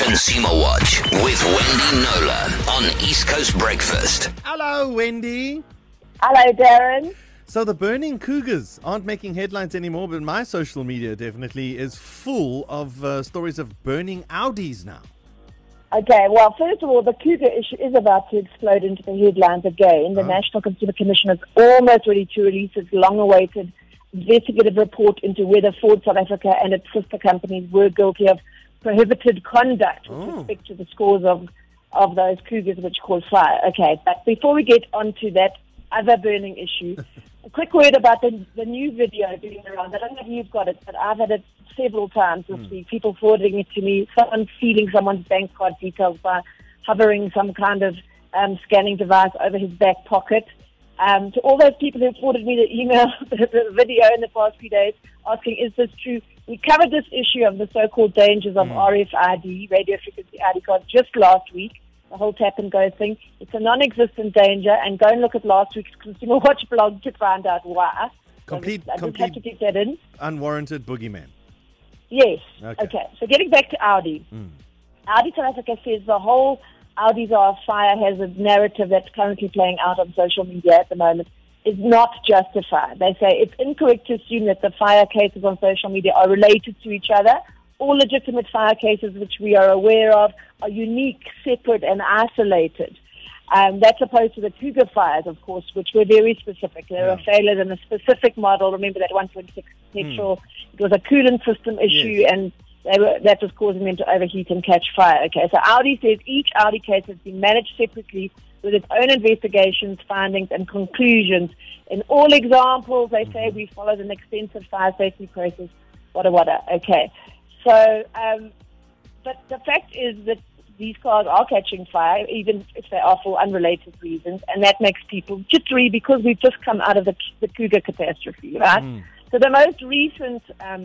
Consumer Watch with Wendy Knowler on East Coast Breakfast. Hello, Wendy. Hello, Darren. So the burning cougars aren't making headlines anymore, but my social media definitely is full of stories of burning Audis now. Okay, well, first of all, the cougar issue is about to explode into the headlines again. The National Consumer Commission is almost ready to release its long-awaited investigative report into whether Ford South Africa and its sister companies were guilty of prohibited conduct with respect to the scores of those cougars which caused fire. Okay, but before we get on to that other burning issue, a quick word about the new video being around. I don't know if you've got it, but I've had it several times this week. People forwarding it to me, someone stealing someone's bank card details by hovering some kind of scanning device over his back pocket. To all those people who forwarded me the email, the video in the past few days, asking, is this true? We covered this issue of the so-called dangers of RFID, radio frequency ID cards, just last week, the whole tap and go thing. It's a non-existent danger, and go and look at last week's Consumer Watch blog to find out why. Complete I just have to get that in. Unwarranted boogeyman. Yes. Okay. So getting back to Audi. Audi South Africa says the whole Audis are a fire hazard narrative that's currently playing out on social media at the moment is not justified. They say it's incorrect to assume that the fire cases on social media are related to each other. All legitimate fire cases which we are aware of are unique, separate, and isolated. That's opposed to the cougar fires, of course, which were very specific. They were a failure in a specific model. Remember that 1.6 petrol? It was a coolant system issue, and that was causing them to overheat and catch fire. Okay, so Audi says each Audi case has been managed separately with its own investigations, findings, and conclusions. In all examples, they say we followed an extensive fire safety process, wada. Okay, so, but the fact is that these cars are catching fire, even if they are for unrelated reasons, and that makes people jittery because we've just come out of the cougar catastrophe, right? So the most recent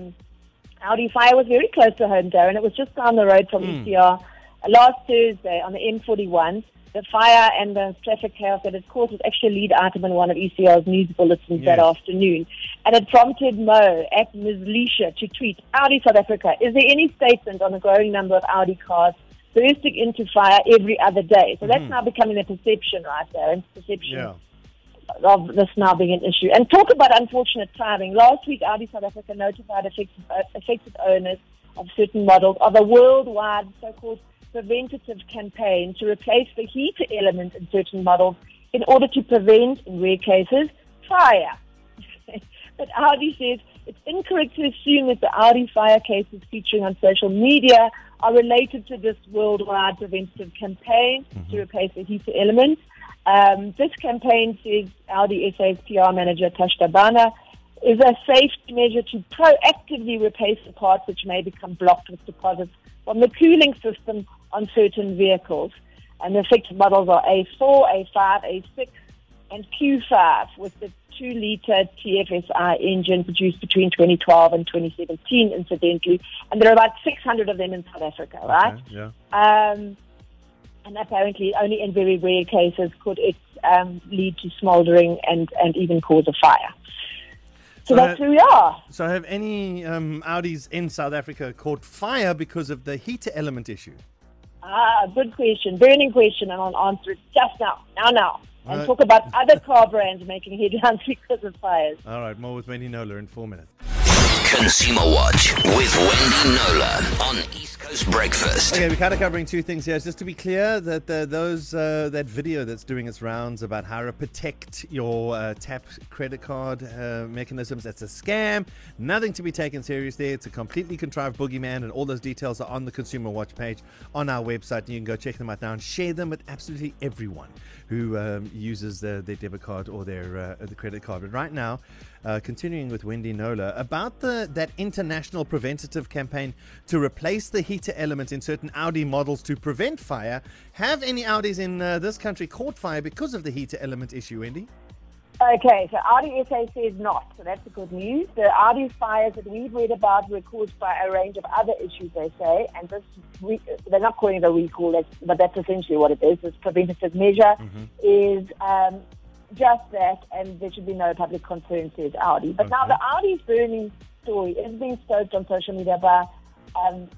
Audi fire was very close to home, Darren. It was just down the road from ECR last Thursday on the M41. The fire and the traffic chaos that it caused was actually a lead item in one of ECR's news bulletins that afternoon. And it prompted Mo at Ms. Leisha to tweet, Audi South Africa, is there any statement on the growing number of Audi cars bursting into fire every other day? So that's now becoming a perception, right, Darren? Perception of this now being an issue. And talk about unfortunate timing. Last week, Audi South Africa notified affected owners of certain models of a worldwide so-called preventative campaign to replace the heater element in certain models in order to prevent, in rare cases, fire. But Audi says it's incorrect to assume that the Audi fire cases featuring on social media are related to this worldwide preventative campaign to replace the heater element. This campaign, says Audi SA's PR manager Tash Dabana, is a safety measure to proactively replace the parts which may become blocked with deposits from the cooling system on certain vehicles. And the affected models are A4, A5, A6, and Q5 with the 2-litre TFSI engine produced between 2012 and 2017, incidentally. And there are about 600 of them in South Africa, right? And apparently only in very rare cases could it lead to smouldering and even cause a fire. So that's where we are. So have any Audis in South Africa caught fire because of the heater element issue? Good question. Burning question, and I'll answer it just now. And talk about other car brands making headlines because of fires. All right, more with Wendy Knowler in 4 minutes. Consumer Watch with Wendy Knowler on East Coast Breakfast. Okay, we're kind of covering two things here. Just to be clear, that that video that's doing its rounds about how to protect your tap credit card mechanisms, that's a scam. Nothing to be taken seriously. It's a completely contrived boogeyman, and all those details are on the Consumer Watch page on our website. And you can go check them out now and share them with absolutely everyone who uses their debit card or their the credit card. But right now, continuing with Wendy Knowler, about that international preventative campaign to replace the heater element in certain Audi models to prevent fire. Have any Audis in this country caught fire because of the heater element issue, Wendy? Okay, so Audi SA says not, so that's the good news. The Audi fires that we've read about were caused by a range of other issues, they say, and they're not calling it a recall, but that's essentially what it is. This preventative measure is just that, and there should be no public concern, says Audi. But now the Audi's burning story is being stoked on social media by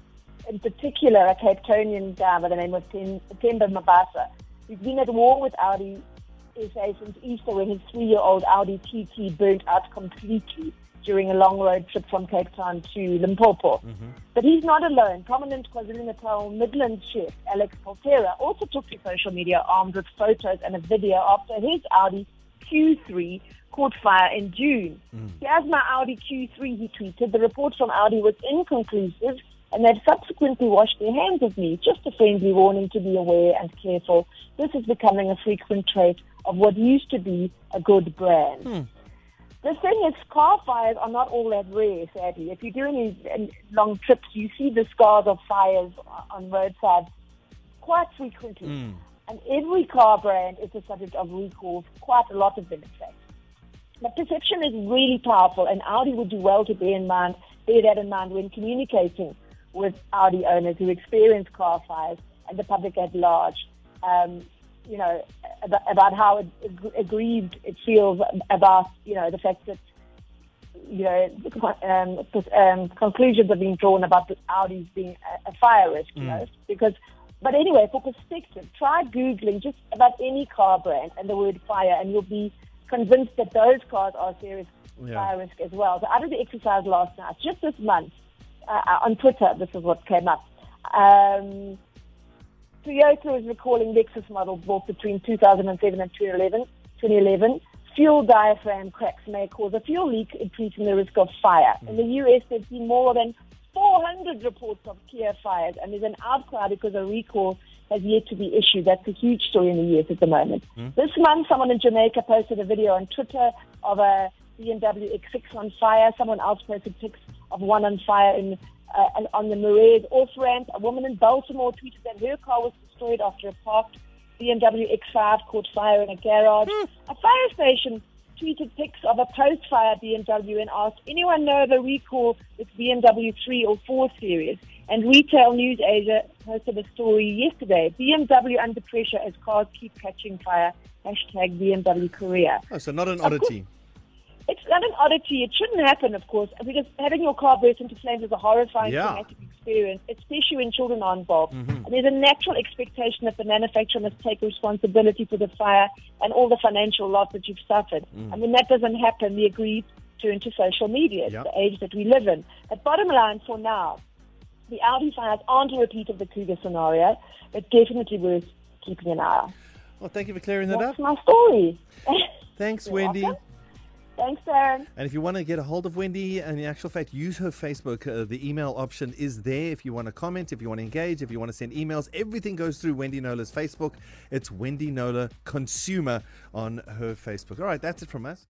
in particular a Cape Townian guy by the name of Themba Mabasa, who's been at war with Audi SA since Easter, when his 3-year-old Audi TT burnt out completely during a long road trip from Cape Town to Limpopo. But he's not alone. Prominent KwaZulu-Natal Midlands chef Alex Poltera also took to social media armed with photos and a video after his Audi Q3 caught fire in June. Here's my Audi Q3, he tweeted. The report from Audi was inconclusive, and they've subsequently washed their hands of me. Just a friendly warning to be aware and careful. This is becoming a frequent trait of what used to be a good brand. The thing is, car fires are not all that rare, sadly. If you're doing these long trips, you see the scars of fires on roadsides quite frequently. And every car brand is the subject of recalls, quite a lot of them, in fact. But perception is really powerful, and Audi would do well to bear that in mind when communicating with Audi owners who experience car fires and the public at large. About how aggrieved it feels about, the fact that, conclusions are being drawn about the Audis being a fire risk, But anyway, for perspective, try Googling just about any car brand and the word fire, and you'll be convinced that those cars are a serious fire risk as well. So I did the exercise last night, just this month, on Twitter. This is what came up. Toyota is recalling Lexus model bought between 2007 and 2011. Fuel diaphragm cracks may cause a fuel leak, increasing the risk of fire. In the US, there's been more than 400 reports of Kia fires, and there's an outcry because a recall has yet to be issued. That's a huge story in the US at the moment. This month, someone in Jamaica posted a video on Twitter of a BMW X6 on fire. Someone else posted pics of one on fire on the Murais off-ramp. A woman in Baltimore tweeted that her car was destroyed after a parked BMW X5 caught fire in a garage. A fire station tweeted pics of a post-fire BMW and asked, anyone know of a recall with BMW 3 or 4 series? And Retail News Asia posted a story yesterday. BMW under pressure as cars keep catching fire. Hashtag BMW Korea. Oh, so not an oddity. It's not an oddity. It shouldn't happen, of course, because having your car burst into flames is a horrifying traumatic experience, especially when children are involved. And there's a natural expectation that the manufacturer must take responsibility for the fire and all the financial loss that you've suffered. And when that doesn't happen, the aggrieved turn to social media. It's the age that we live in. But bottom line, for now, the Audi fires aren't a repeat of the Cougar scenario, but definitely worth keeping an eye on. Well, thank you for clearing that up. That's my story. Thanks, Wendy. Welcome. Thanks, Darren. And if you want to get a hold of Wendy, and in actual fact, use her Facebook. The email option is there if you want to comment, if you want to engage, if you want to send emails. Everything goes through Wendy Knowler's Facebook. It's Wendy Knowler Consumer on her Facebook. All right, that's it from us.